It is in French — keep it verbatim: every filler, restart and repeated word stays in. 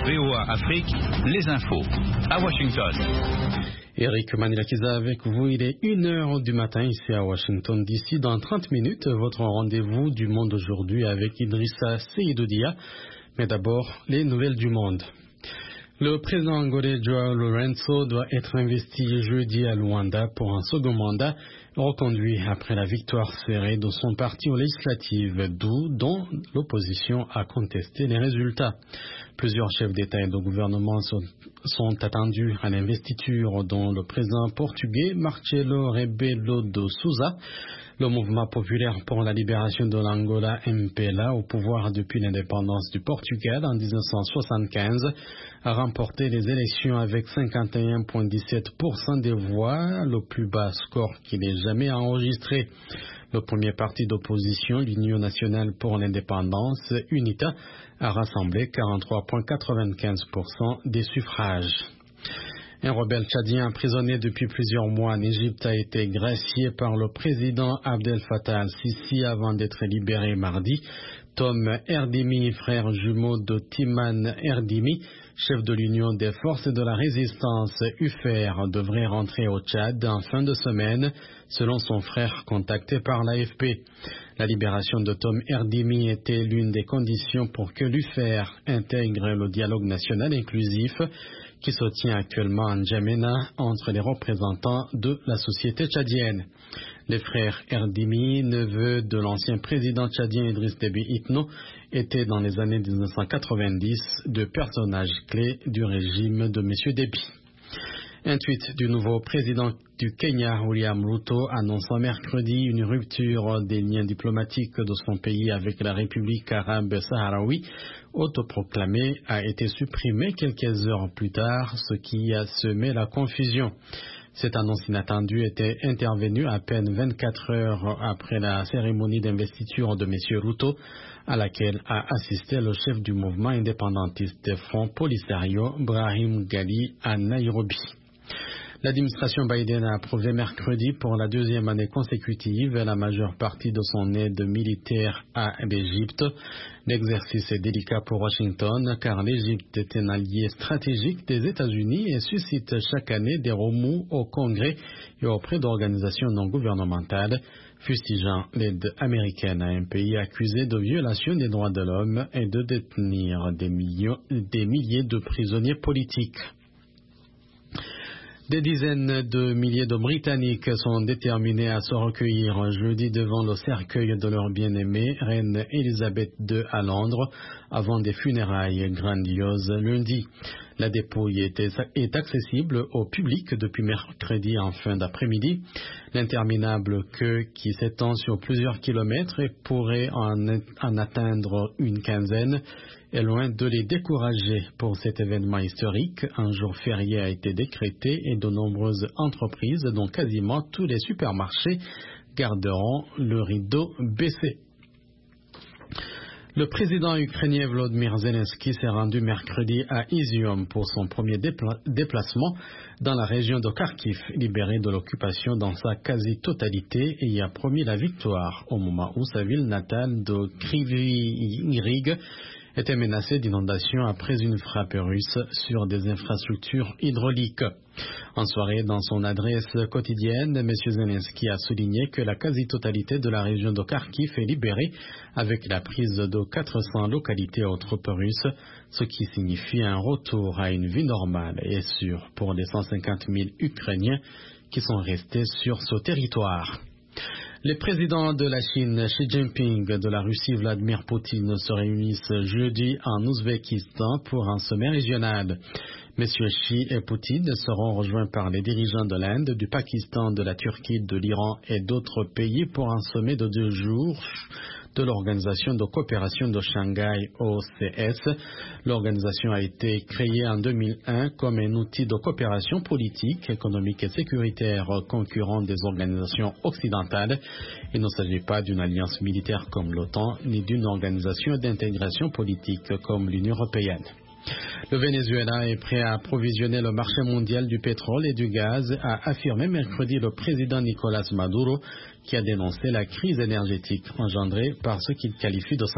V O A Afrique, les infos. À Washington. Eric Manilakiza avec vous, il est une heure du matin ici à Washington. D'ici dans trente minutes, votre rendez-vous du monde aujourd'hui avec Idrissa Seydoudia. Mais d'abord, les nouvelles du monde. Le président angolais Joao Lourenço doit être investi jeudi à Luanda pour un second mandat, reconduit après la victoire serrée de son parti aux législatives, d'où dont l'opposition a contesté les résultats. Plusieurs chefs d'État et de gouvernement sont, sont attendus à l'investiture, dont le président portugais Marcelo Rebelo de Sousa. Le mouvement populaire pour la libération de l'Angola, M P L A, au pouvoir depuis l'indépendance du Portugal en mille neuf cent soixante-quinze, a remporté les élections avec cinquante et un virgule dix-sept pour cent des voix, le plus bas score qu'il ait jamais enregistré. Le premier parti d'opposition, l'Union nationale pour l'indépendance, UNITA, a rassemblé quarante-trois virgule quatre-vingt-quinze pour cent des suffrages. Un rebelle tchadien emprisonné depuis plusieurs mois en Égypte a été gracié par le président Abdel Fattah al-Sisi avant d'être libéré mardi. Tom Erdimi, frère jumeau de Timan Erdimi, chef de l'Union des forces de la résistance U F R, devrait rentrer au Tchad en fin de semaine, selon son frère contacté par l'A F P. La libération de Tom Erdimi était l'une des conditions pour que l'U F R intègre le dialogue national inclusif qui se tient actuellement en N'Djamena entre les représentants de la société tchadienne. Les frères Erdimi, neveux de l'ancien président tchadien Idriss Déby Itno, étaient dans les années mille neuf cent quatre-vingt-dix de personnages clés du régime de M. Déby. Un tweet du nouveau président du Kenya, William Ruto, annonçant mercredi une rupture des liens diplomatiques de son pays avec la République arabe sahraoui, autoproclamée, a été supprimé quelques heures plus tard, ce qui a semé la confusion. Cette annonce inattendue était intervenue à peine vingt-quatre heures après la cérémonie d'investiture de M. Ruto, à laquelle a assisté le chef du mouvement indépendantiste Front Polisario, Brahim Ghali, à Nairobi. L'administration Biden a approuvé mercredi pour la deuxième année consécutive la majeure partie de son aide militaire à l'Égypte. L'exercice est délicat pour Washington car l'Égypte est un allié stratégique des États-Unis et suscite chaque année des remous au Congrès et auprès d'organisations non gouvernementales, fustigeant l'aide américaine à un pays accusé de violation des droits de l'homme et de détenir des, millions, des milliers de prisonniers politiques. Des dizaines de milliers de Britanniques sont déterminés à se recueillir jeudi devant le cercueil de leur bien-aimée, reine Elisabeth deux à Londres, avant des funérailles grandioses lundi. La dépouille est, est accessible au public depuis mercredi en fin d'après-midi. L'interminable queue qui s'étend sur plusieurs kilomètres et pourrait en, en atteindre une quinzaine est loin de les décourager pour cet événement historique. Un jour férié a été décrété et de nombreuses entreprises, dont quasiment tous les supermarchés, garderont le rideau baissé. Le président ukrainien Volodymyr Zelensky s'est rendu mercredi à Izium pour son premier dépla- déplacement dans la région de Kharkiv, libérée de l'occupation dans sa quasi-totalité, et y a promis la victoire au moment où sa ville natale de Kryvyi Rih était menacée d'inondation après une frappe russe sur des infrastructures hydrauliques. En soirée, dans son adresse quotidienne, M. Zelensky a souligné que la quasi-totalité de la région de Kharkiv est libérée avec la prise de quatre cents localités aux troupes russes, ce qui signifie un retour à une vie normale et sûre pour les cent cinquante mille Ukrainiens qui sont restés sur ce territoire. Les présidents de la Chine, Xi Jinping, de la Russie, Vladimir Poutine, se réunissent jeudi en Ouzbékistan pour un sommet régional. Messieurs Xi et Poutine seront rejoints par les dirigeants de l'Inde, du Pakistan, de la Turquie, de l'Iran et d'autres pays pour un sommet de deux jours de l'Organisation de coopération de Shanghai, O C S. L'organisation a été créée en deux mille un comme un outil de coopération politique, économique et sécuritaire concurrent des organisations occidentales. Il ne s'agit pas d'une alliance militaire comme l'OTAN, ni d'une organisation d'intégration politique comme l'Union européenne. Le Venezuela est prêt à approvisionner le marché mondial du pétrole et du gaz, a affirmé mercredi le président Nicolás Maduro, qui a dénoncé la crise énergétique engendrée par ce qu'il qualifie de